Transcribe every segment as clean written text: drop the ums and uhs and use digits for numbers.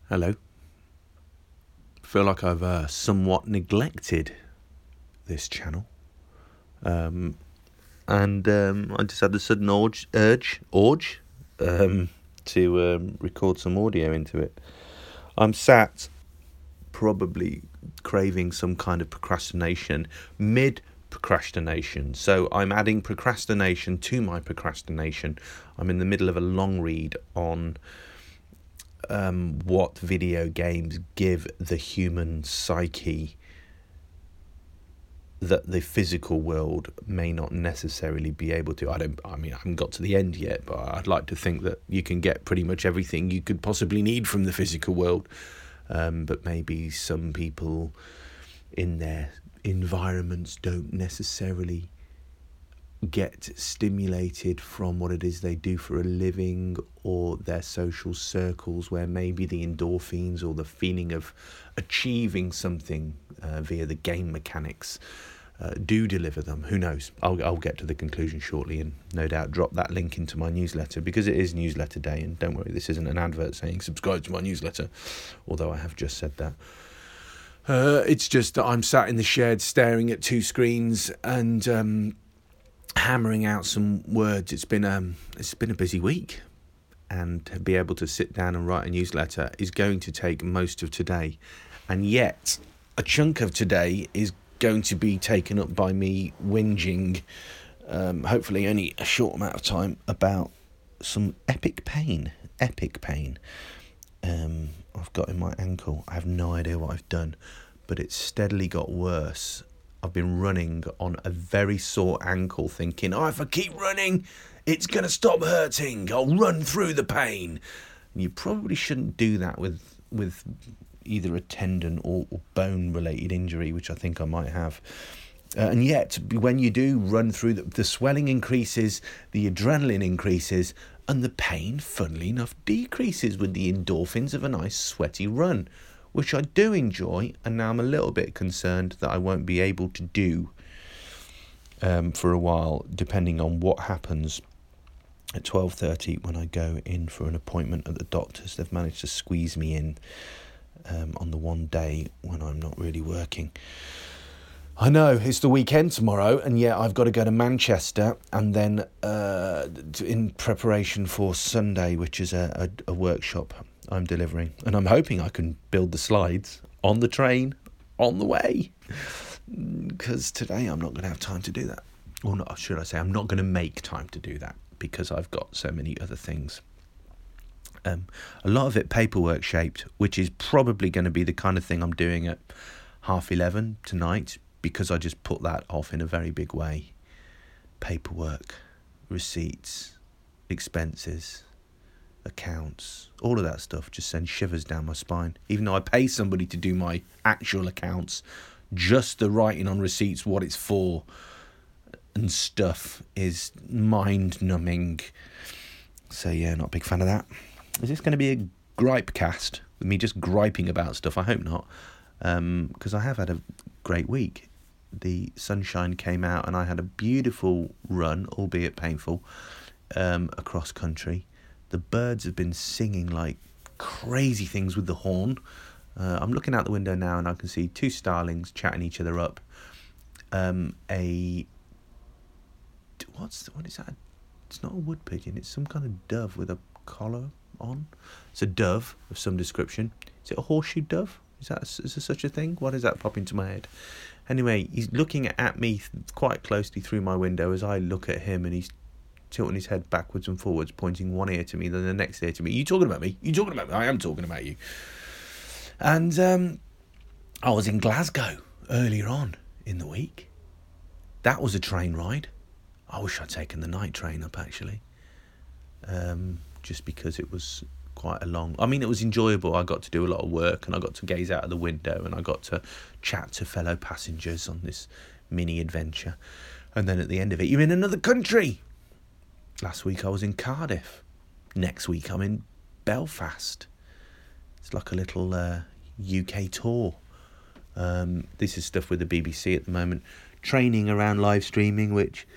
Hello. Feel like I've somewhat neglected this channel. I just had a sudden urge to record some audio into it. I'm sat probably craving some kind of procrastination, mid-procrastination. So I'm adding procrastination to my procrastination. I'm in the middle of a long read on what video games give the human psyche that the physical world may not necessarily be able to. I haven't got to the end yet, but I'd like to think that you can get pretty much everything you could possibly need from the physical world. But maybe some people in their environments don't necessarily get stimulated from what it is they do for a living, or their social circles, where maybe the endorphins or the feeling of achieving something via the game mechanics do deliver them. Who knows? I'll get to the conclusion shortly, and no doubt drop that link into my newsletter, because it is newsletter day. And don't worry, this isn't an advert saying subscribe to my newsletter, although I have just said that. It's just that I'm sat in the shed staring at two screens and hammering out some words. It's been a busy week, and to be able to sit down and write a newsletter is going to take most of today, and yet a chunk of today is going to be taken up by me whinging, hopefully only a short amount of time, about some epic pain I've got in my ankle. I have no idea what I've done, but it's steadily got worse. I've been running on a very sore ankle, thinking, if I keep running, it's going to stop hurting. I'll run through the pain. And you probably shouldn't do that with either a tendon or bone-related injury, which I think I might have. And yet, when you do run through, the swelling increases, the adrenaline increases, and the pain, funnily enough, decreases with the endorphins of a nice sweaty run, which I do enjoy, and now I'm a little bit concerned that I won't be able to do for a while, depending on what happens at 12:30 when I go in for an appointment at the doctor's. They've managed to squeeze me in on the one day when I'm not really working. I know, it's the weekend tomorrow, and yet I've got to go to Manchester, and then in preparation for Sunday, which is a workshop I'm delivering, and I'm hoping I can build the slides on the train on the way, because today I'm not going to have time to do that. Or not, should I say, I'm not going to make time to do that, because I've got so many other things. A lot of it paperwork shaped, which is probably going to be the kind of thing I'm doing at 11:30 tonight, because I just put that off in a very big way. Paperwork, receipts, expenses, accounts, all of that stuff just sends shivers down my spine. Even though I pay somebody to do my actual accounts, just the writing on receipts, what it's for and stuff, is mind-numbing. So yeah, not a big fan of that. Is this going to be a gripe cast with me just griping about stuff? I hope not, because I have had a great week. The sunshine came out and I had a beautiful run, albeit painful, across country. The birds have been singing like crazy things with the horn. I'm looking out the window now and I can see two starlings chatting each other up. What is that? It's not a wood pigeon. It's some kind of dove with a collar on. It's a dove of some description. Is it a horseshoe dove? Is there such a thing? Why does that pop into my head? Anyway, he's looking at me quite closely through my window as I look at him, and he's tilting his head backwards and forwards, pointing one ear to me, then the next ear to me. You talking about me? You talking about me? I am talking about you. And I was in Glasgow earlier on in the week. That was a train ride. I wish I'd taken the night train up, actually. Just because it was quite a long... it was enjoyable. I got to do a lot of work, and I got to gaze out of the window, and I got to chat to fellow passengers on this mini adventure. And then at the end of it, you're in another country. Last week I was in Cardiff. Next week I'm in Belfast. It's like a little UK tour. This is stuff with the BBC at the moment. Training around live streaming, which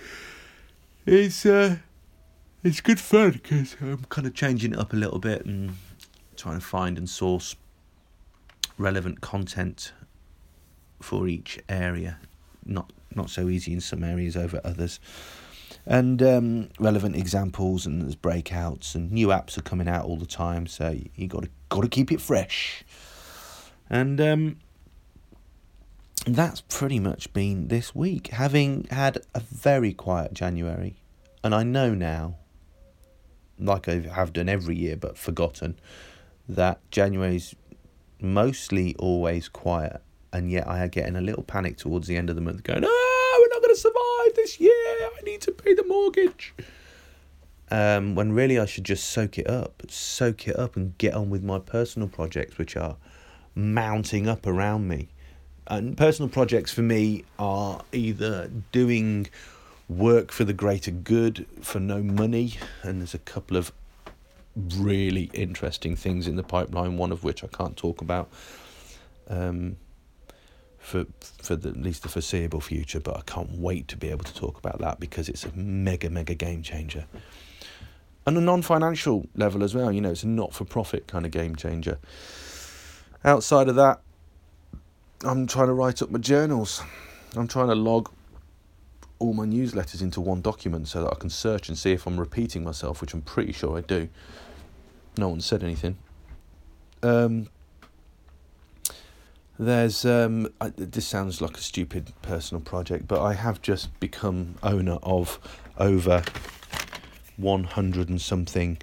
is... it's good fun, because I'm kind of changing it up a little bit and trying to find and source relevant content for each area. Not so easy in some areas over others. And relevant examples, and there's breakouts, and new apps are coming out all the time, so you got to keep it fresh. And that's pretty much been this week. Having had a very quiet January, and I know now, like I have done every year but forgotten, that January's mostly always quiet, and yet I get in a little panic towards the end of the month going, we're not going to survive this year, I need to pay the mortgage. When really I should just soak it up and get on with my personal projects, which are mounting up around me. And personal projects for me are either doing work for the greater good for no money, and there's a couple of really interesting things in the pipeline, one of which I can't talk about for at least the foreseeable future, but I can't wait to be able to talk about that because it's a mega game changer. And a non-financial level as well, it's a not-for-profit kind of game changer. Outside of that, I'm trying to write up my journals. I'm trying to log all my newsletters into one document so that I can search and see if I'm repeating myself, which I'm pretty sure I do. No one said anything. There's this sounds like a stupid personal project, but I have just become owner of over 100 and something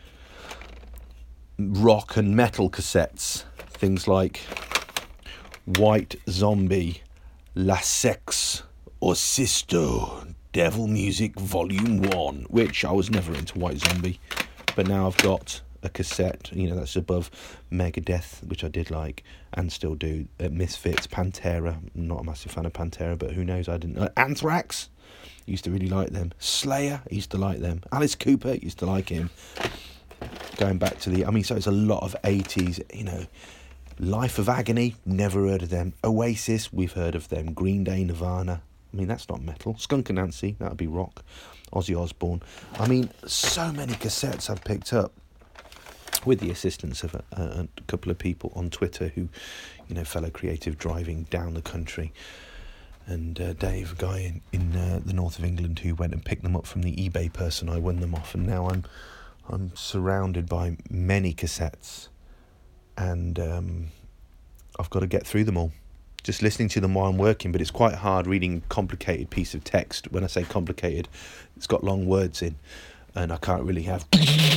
rock and metal cassettes. Things like White Zombie, La Sex or Sisto, Devil Music Volume 1, which I was never into White Zombie, but now I've got a cassette, that's above Megadeth, which I did like and still do. Misfits, Pantera, I'm not a massive fan of Pantera, but who knows, I didn't. Anthrax, used to really like them. Slayer, used to like them. Alice Cooper, used to like him. Going back to so it's a lot of 80s, Life of Agony, never heard of them. Oasis, we've heard of them. Green Day, Nirvana, that's not metal. Skunk Anansie, that would be rock. Ozzy Osbourne. So many cassettes I've picked up, with the assistance of a couple of people on Twitter who, fellow creative driving down the country, and Dave, a guy in the north of England who went and picked them up from the eBay person I won them off, and now I'm surrounded by many cassettes, and I've got to get through them all. Just listening to them while I'm working, but it's quite hard reading a complicated piece of text. When I say complicated, it's got long words in, and I can't really have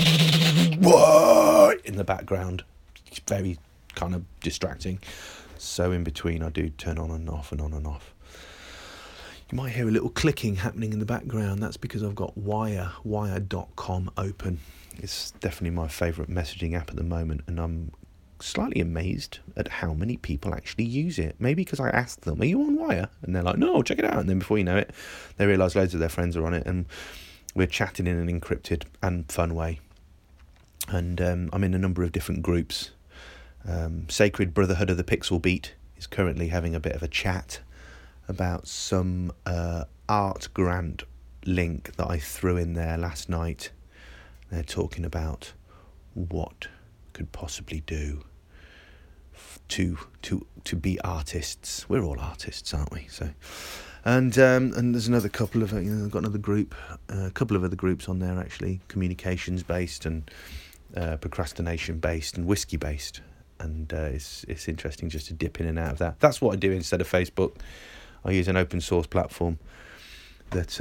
what in the background. It's very kind of distracting. So in between, I do turn on and off and on and off. You might hear a little clicking happening in the background. That's because I've got wire.com open. It's definitely my favourite messaging app at the moment, and I'm slightly amazed at how many people actually use it. Maybe because I asked them, are you on Wire? And they're like, no, check it out. And then before you know it, they realise loads of their friends are on it, and we're chatting in an encrypted and fun way. And I'm in a number of different groups. Sacred Brotherhood of the Pixel Beat is currently having a bit of a chat about some art grant link that I threw in there last night. They're talking about what could possibly do to be artists. We're all artists, aren't we? So, and there's another couple of I've got another group, a couple of other groups on there actually, communications based and procrastination based and whiskey based, and it's interesting just to dip in and out of that. That's what I do instead of Facebook. I use an open source platform that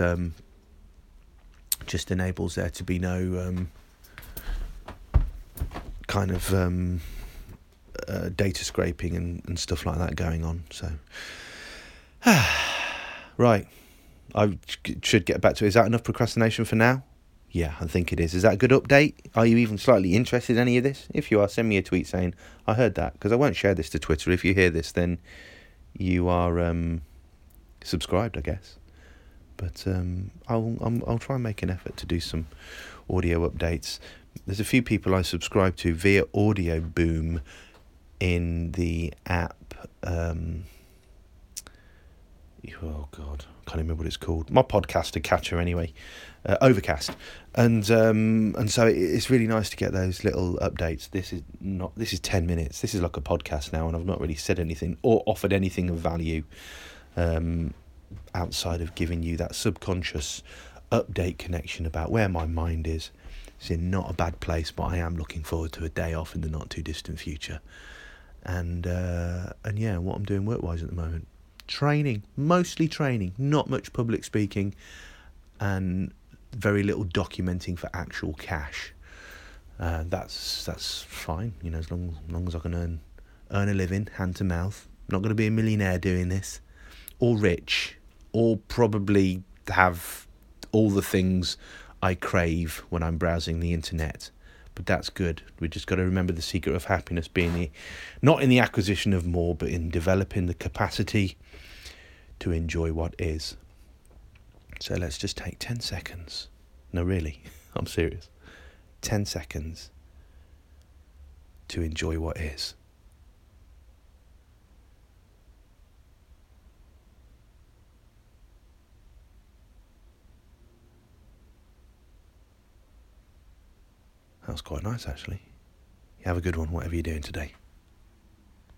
just enables there to be no kind of data scraping and stuff like that going on. So, right, I should get back to it. Is that enough procrastination for now? Yeah, I think it is. Is that a good update? Are you even slightly interested in any of this? If you are, send me a tweet saying, I heard that, because I won't share this to Twitter. If you hear this, then you are subscribed, I guess. But I'll try and make an effort to do some audio updates. There's a few people I subscribe to via Audio Boom in the app Oh God, I can't remember what it's called. My podcaster catcher, anyway, Overcast, and so it's really nice to get those little updates. This is 10 minutes. This is like a podcast now, and I've not really said anything or offered anything of value, outside of giving you that subconscious update connection about where my mind is. It's in not a bad place, but I am looking forward to a day off in the not too distant future. And yeah, what I'm doing work-wise at the moment. Training, mostly training, not much public speaking, and very little documenting for actual cash. That's fine, as long as I can earn a living, hand to mouth. I'm not going to be a millionaire doing this, or rich, or probably have all the things I crave when I'm browsing the internet. But that's good. We just got to remember the secret of happiness being not in the acquisition of more, but in developing the capacity to enjoy what is. So let's just take 10 seconds. No, really, I'm serious. 10 seconds to enjoy what is. That was quite nice, actually. You have a good one, whatever you're doing today.